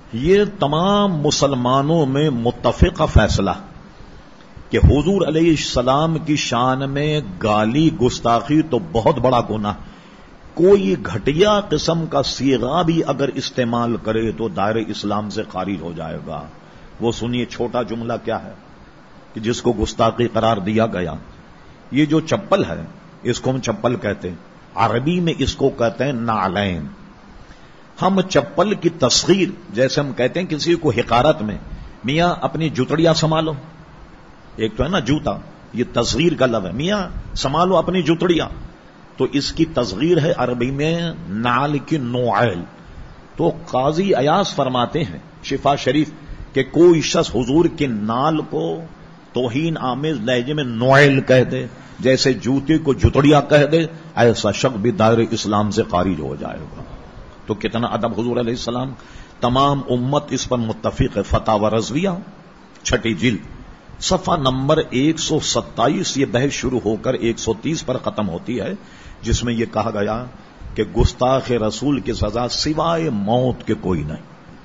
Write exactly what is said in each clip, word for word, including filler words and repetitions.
یہ تمام مسلمانوں میں متفقہ فیصلہ کہ حضور علیہ السلام کی شان میں گالی گستاخی تو بہت بڑا گناہ، کوئی گھٹیا قسم کا صیغہ بھی اگر استعمال کرے تو دائرہ اسلام سے خارج ہو جائے گا۔ وہ سنیے چھوٹا جملہ کیا ہے کہ جس کو گستاخی قرار دیا گیا۔ یہ جو چپل ہے اس کو ہم چپل کہتے ہیں، عربی میں اس کو کہتے ہیں نعلین۔ ہم چپل کی تصغیر جیسے ہم کہتے ہیں کسی کو حقارت میں، میاں اپنی جوتڑیاں سنبھالو، ایک تو ہے نا جوتا، یہ تصغیر کا لفظ ہے، میاں سنبھالو اپنی جوتڑیاں، تو اس کی تصغیر ہے عربی میں نعل کی نوعیل۔ تو قاضی ایاز فرماتے ہیں شفا شریف کہ کوئی شخص حضور کے نال کو توہین آمیز لہجے میں نوعیل کہہ دے، جیسے جوتے کو جوتڑیاں کہہ دے، ایسا شخص بھی دائرہ اسلام سے خارج ہو جائے گا۔ تو کتنا ادب حضور علیہ السلام، تمام امت اس پر متفق ہے۔ فتاوی رضویہ چھٹی جلد صفحہ نمبر ایک سو ستائیس، یہ بحث شروع ہو کر ایک سو تیس پر ختم ہوتی ہے، جس میں یہ کہا گیا کہ گستاخ رسول کی سزا سوائے موت کے کوئی نہیں،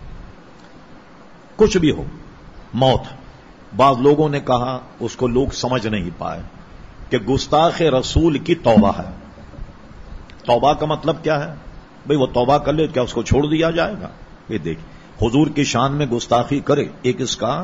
کچھ بھی ہو موت۔ بعض لوگوں نے کہا، اس کو لوگ سمجھ نہیں پائے کہ گستاخ رسول کی توبہ ہے۔ توبہ کا مطلب کیا ہے؟ بھئی وہ توبہ کر لے، کیا اس کو چھوڑ دیا جائے گا؟ یہ دیکھ، حضور کی شان میں گستاخی کرے، ایک اس کا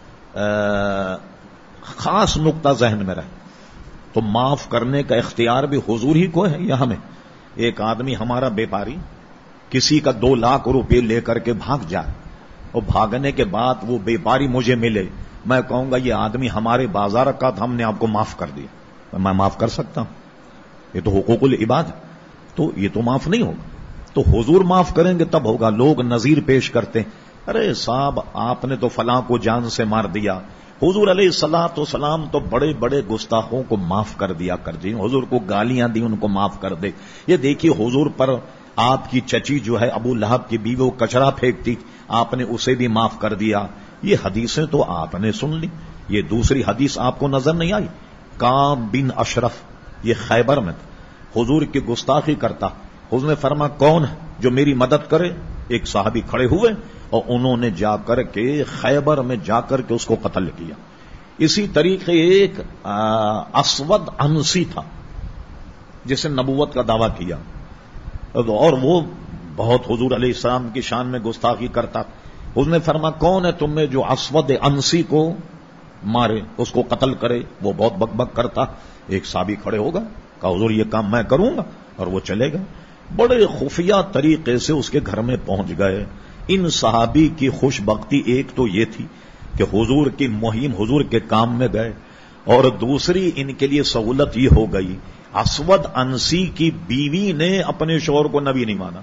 خاص نقطہ ذہن میں رہے تو معاف کرنے کا اختیار بھی حضور ہی کو ہے یا ہمیں؟ ایک آدمی ہمارا بیپاری کسی کا دو لاکھ روپے لے کر کے بھاگ جائے اور بھاگنے کے بعد وہ بیپاری مجھے ملے، میں کہوں گا یہ آدمی ہمارے بازار کا تھا، ہم نے آپ کو معاف کر دیا، میں معاف کر سکتا ہوں؟ یہ تو حقوق العباد ہے، تو یہ تو معاف نہیں ہوگا۔ تو حضور معاف کریں گے تب ہوگا۔ لوگ نظیر پیش کرتے ہیں، ارے صاحب آپ نے تو فلاں کو جان سے مار دیا، حضور علیہ الصلوۃ والسلام تو بڑے بڑے گستاخوں کو معاف کر دیا کر دی، حضور کو گالیاں دی ان کو معاف کر دے۔ یہ دیکھیے حضور پر آپ کی چچی جو ہے ابو لہب کی بیوی، وہ کچرا پھینکتی، آپ نے اسے بھی معاف کر دیا۔ یہ حدیثیں تو آپ نے سن لی، یہ دوسری حدیث آپ کو نظر نہیں آئی؟ کعب بن اشرف یہ خیبر میں تھا، حضور کی گستاخی کرتا، حضور نے فرمایا کون ہے جو میری مدد کرے؟ ایک صحابی کھڑے ہوئے اور انہوں نے جا کر کے خیبر میں جا کر کے اس کو قتل کیا۔ اسی طریقے ایک اسود انسی تھا جس نے نبوت کا دعویٰ کیا اور وہ بہت حضور علیہ السلام کی شان میں گستاخی کرتا، حضور نے فرمایا کون ہے تم میں جو اسود انسی کو مارے، اس کو قتل کرے؟ وہ بہت بک بک کرتا۔ ایک صحابی کھڑے ہوگا، کہا حضور یہ کام میں کروں گا، اور وہ چلے گئے، بڑے خفیہ طریقے سے اس کے گھر میں پہنچ گئے۔ ان صحابی کی خوش بختی ایک تو یہ تھی کہ حضور کی مہم حضور کے کام میں گئے، اور دوسری ان کے لیے سہولت یہ ہو گئی اسود انسی کی بیوی نے اپنے شوہر کو نبی نہیں مانا،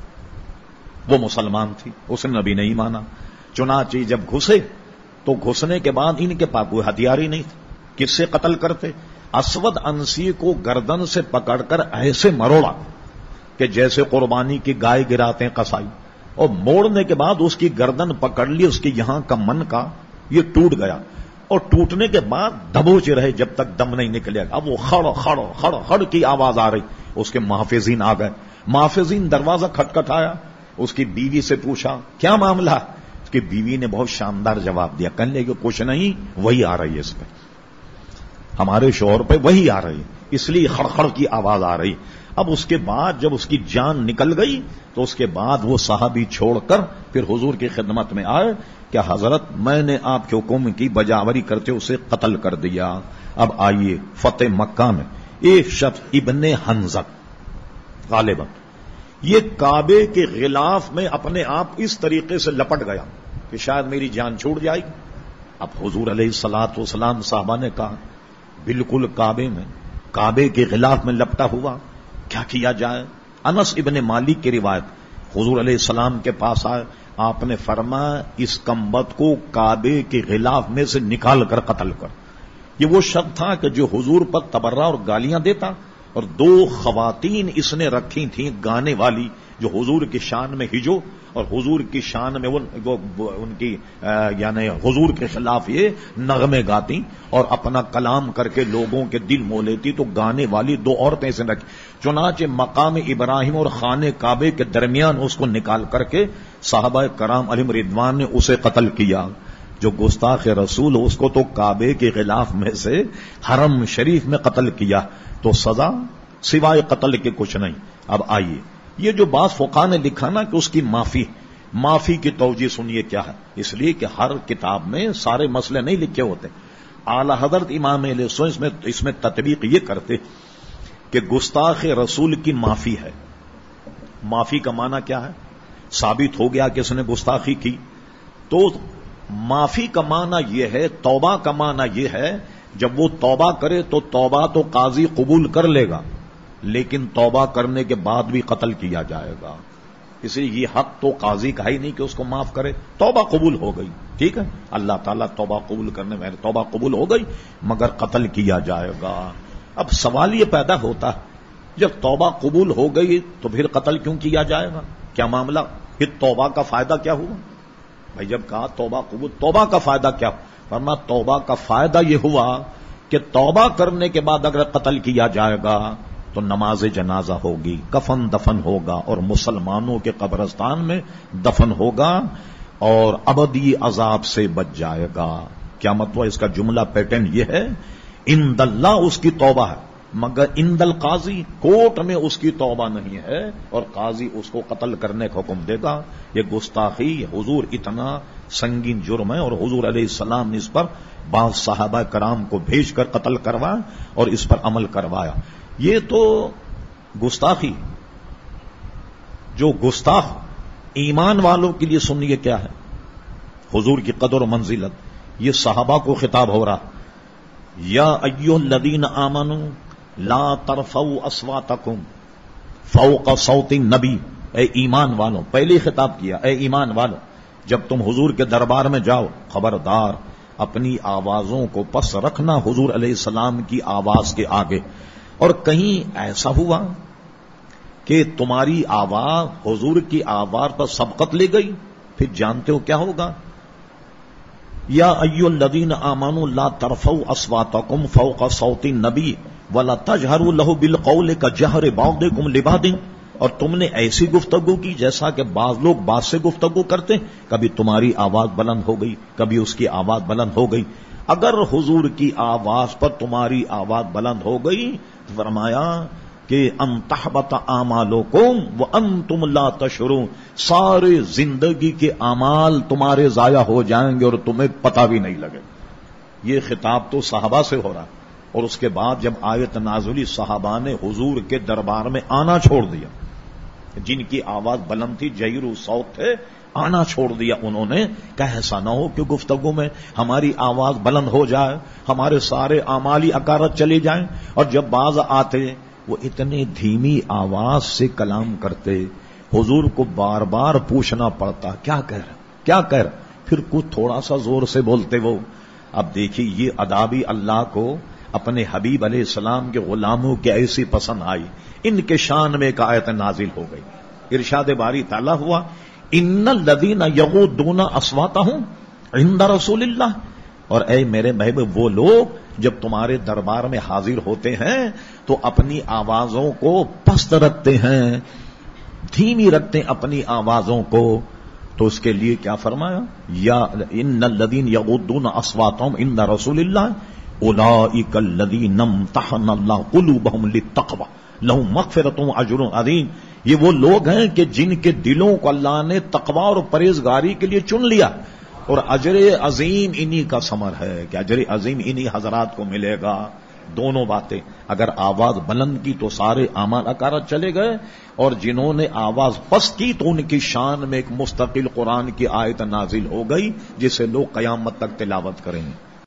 وہ مسلمان تھی، اس نے نبی نہیں مانا، چنانچہ جب گھسے تو گھسنے کے بعد ان کے پاس کوئی ہتھیار ہی نہیں تھا، کس سے قتل کرتے؟ اسود انسی کو گردن سے پکڑ کر ایسے مروڑا کہ جیسے قربانی کی گائے گراتے ہیں قصائی، اور موڑنے کے بعد اس کی گردن پکڑ لی، اس کی یہاں کا من کا یہ ٹوٹ گیا، اور ٹوٹنے کے بعد دبوچے رہے جب تک دم نہیں نکلے گا۔ اب وہ خڑ خڑ خڑ خڑ کی آواز آ رہی، اس کے محافظین آ گئے، محافظین دروازہ کھٹکھٹایا، اس کی بیوی سے پوچھا کیا معاملہ؟ اس کی بیوی نے بہت شاندار جواب دیا، کہنے لگے کچھ نہیں، وہی آ رہی ہے اس پہ، ہمارے شوہر پہ وہی آ رہی، اس لیے خڑخڑ کی آواز آ رہی۔ اب اس کے بعد جب اس کی جان نکل گئی تو اس کے بعد وہ صحابی چھوڑ کر پھر حضور کی خدمت میں آئے کہ حضرت میں نے آپ کے حکم کی بجاوری کرتے اسے قتل کر دیا۔ اب آئیے فتح مکہ میں ایک شخص ابن حنظل غالباً یہ کعبے کے غلاف میں اپنے آپ اس طریقے سے لپٹ گیا کہ شاید میری جان چھوٹ جائے گی۔ اب حضور علیہ الصلوۃ والسلام صحابہ نے کہا بالکل کعبے میں کعبے کے غلاف میں لپٹا ہوا، کیا کیا جائے؟ انس ابن مالک کی روایت، حضور علیہ السلام کے پاس آئے، آپ نے فرمایا اس کمبخت کو کعبے کے غلاف میں سے نکال کر قتل کر۔ یہ وہ شخص تھا کہ جو حضور پر تبرہ اور گالیاں دیتا، اور دو خواتین اس نے رکھی تھیں گانے والی جو حضور کی شان میں ہجو اور حضور کی شان میں ان, ان کی یعنی حضور کے خلاف یہ نغمے گاتی اور اپنا کلام کر کے لوگوں کے دل مو لیتی. تو گانے والی دو عورتیں سے رکھی. چنانچہ مقام ابراہیم اور خانے کعبے کے درمیان اس کو نکال کر کے صحابہ کرام علیہم رضوان نے اسے قتل کیا. جو گستاخ رسول اس کو تو کعبے کے غلاف میں سے حرم شریف میں قتل کیا. تو سزا سوائے قتل کے کچھ نہیں. اب آئیے یہ جو بعض فقہا نے لکھا نا کہ اس کی معافی معافی کی توجیہ سنیے کیا ہے. اس لیے کہ ہر کتاب میں سارے مسئلے نہیں لکھے ہوتے. اعلی حضرت امام اہل سنت اس میں اس میں تطبیق یہ کرتے کہ گستاخ رسول کی معافی ہے. معافی کا معنی کیا ہے؟ ثابت ہو گیا کہ اس نے گستاخی کی تو معافی کا معنی یہ ہے. توبہ کا معنی یہ ہے جب وہ توبہ کرے تو توبہ تو قاضی قبول کر لے گا لیکن توبہ کرنے کے بعد بھی قتل کیا جائے گا. اس لیے یہ حق تو قاضی کا ہی نہیں کہ اس کو معاف کرے. توبہ قبول ہو گئی ٹھیک ہے, اللہ تعالیٰ توبہ قبول کرنے میں توبہ قبول ہو گئی مگر قتل کیا جائے گا. اب سوال یہ پیدا ہوتا ہے جب توبہ قبول ہو گئی تو پھر قتل کیوں کیا جائے گا؟ کیا معاملہ؟ پھر توبہ کا فائدہ کیا ہوا؟ بھائی جب کہا توبہ قبول, توبہ کا فائدہ کیا؟ فرمایا توبہ کا فائدہ یہ ہوا کہ توبہ کرنے کے بعد اگر قتل کیا جائے گا تو نماز جنازہ ہوگی, کفن دفن ہوگا اور مسلمانوں کے قبرستان میں دفن ہوگا اور ابدی عذاب سے بچ جائے گا. کیا مطلب اس کا جملہ پیٹرن یہ ہے عند اللہ اس کی توبہ ہے مگر عند القاضی کورٹ میں اس کی توبہ نہیں ہے اور قاضی اس کو قتل کرنے کا حکم دے گا. یہ گستاخی حضور اتنا سنگین جرم ہے اور حضور علیہ السلام نے اس پر بعض صحابہ کرام کو بھیج کر قتل کروایا اور اس پر عمل کروایا. یہ تو گستاخی. جو گستاخ ایمان والوں کے لیے سنیے کیا ہے حضور کی قدر و منزلت. یہ صحابہ کو خطاب ہو رہا یا ایھا الذین آمنوا لا ترفعوا اصواتکم فوق صوت النبی. اے ایمان والوں, پہلے خطاب کیا اے ایمان والوں جب تم حضور کے دربار میں جاؤ خبردار اپنی آوازوں کو پس رکھنا حضور علیہ السلام کی آواز کے آگے. اور کہیں ایسا ہوا کہ تمہاری آواز حضور کی آواز پر سبقت لے گئی پھر جانتے ہو کیا ہوگا. یا ایھا الذین آمنوا لا ترفعوا اصواتکم فوق صوت النبی ولا تجہروا لہ بالقول کجہر بعضکم لبعض. اور تم نے ایسی گفتگو کی جیسا کہ بعض لوگ بعض سے گفتگو کرتے, کبھی تمہاری آواز بلند ہو گئی کبھی اس کی آواز بلند ہو گئی. اگر حضور کی آواز پر تمہاری آواز بلند ہو گئی تو فرمایا کہ ان تحبط اعمالکم وانتم لا تشعرون, سارے زندگی کے اعمال تمہارے ضائع ہو جائیں گے اور تمہیں پتہ بھی نہیں لگے. یہ خطاب تو صحابہ سے ہو رہا اور اس کے بعد جب آیت نازلی صحابہ نے حضور کے دربار میں آنا چھوڑ دیا, جن کی آواز بلند تھی جہیر صوت تھے, آنا چھوڑ دیا انہوں نے کہ ایسا نہ ہو کہ گفتگو میں ہماری آواز بلند ہو جائے ہمارے سارے اعمالی اکارت چلے جائیں. اور جب بعض آتے وہ اتنی دھیمی آواز سے کلام کرتے حضور کو بار بار پوچھنا پڑتا کیا کہہ رہا کیا کہہ رہا, پھر کچھ تھوڑا سا زور سے بولتے وہ. اب دیکھیے یہ ادابی اللہ کو اپنے حبیب علیہ السلام کے غلاموں کی ایسی پسند آئی, ان کے شان میں ایک آیت نازل ہو گئی. ارشاد باری تعالیٰ ہوا ان الذین یغضون اصواتہم عند رسول اللہ. اور اے میرے محبوب وہ لوگ جب تمہارے دربار میں حاضر ہوتے ہیں تو اپنی آوازوں کو پست رکھتے ہیں, دھیمی رکھتے ہیں اپنی آوازوں کو. تو اس کے لیے کیا فرمایا یا ان الذین یغضون اصواتہم عند رسول اللہ اولئک الذین امتحن اللہ قلوبہم للتقوی لہم مغفرۃ واجر عظیم. یہ وہ لوگ ہیں کہ جن کے دلوں کو اللہ نے تقوی اور پرہیزگاری کے لیے چن لیا اور اجر عظیم انہی کا ثمر ہے کہ اجر عظیم انہی حضرات کو ملے گا. دونوں باتیں, اگر آواز بلند کی تو سارے اعمال اکارت چلے گئے اور جنہوں نے آواز پست کی تو ان کی شان میں ایک مستقل قرآن کی آیت نازل ہو گئی جسے لوگ قیامت تک تلاوت کریں گے.